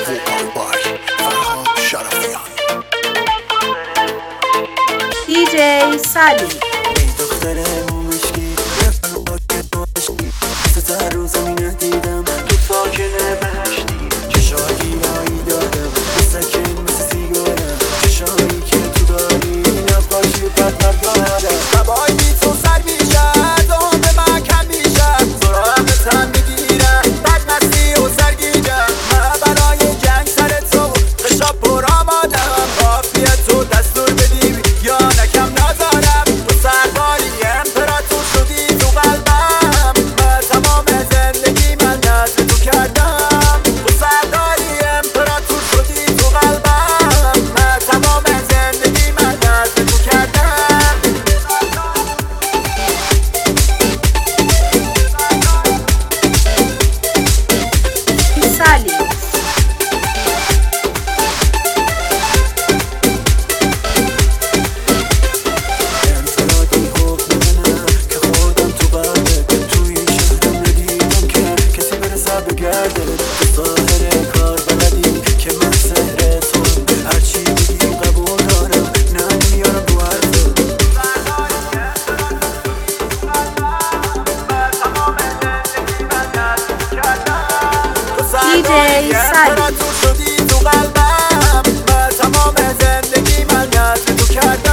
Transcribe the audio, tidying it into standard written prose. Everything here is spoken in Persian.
DJ سالی دختر مومشکی ستر رو زمین دیدم تو ساکنه بهشتی چشایی هایی دادم سکن مثل سیگارم چشایی که تو داری نقاشی پتر دارم هوایی تو سر میشد آن به من کم میشد سراغ تن میگیرم بد مستی و سرگیرم من برای جنگ سر تو قشاب پر آمادم کافیه تو دستور بدی یا نکم نذارم تو سرباری امپراتور شدی تو قلبم من تمام زندگی من نزد تو کردم تو سرداری امپراتور شدی تو قلبم من تمام زندگی من نزد تو کردم سالی بگرده تو ظاهر کار بلدی که من سهر تو هرچی بگی قبول دارم نه نمیارم رو حرفه DJ سالی تو شدی تو قلبم من تمام زندگی من نزد تو کردم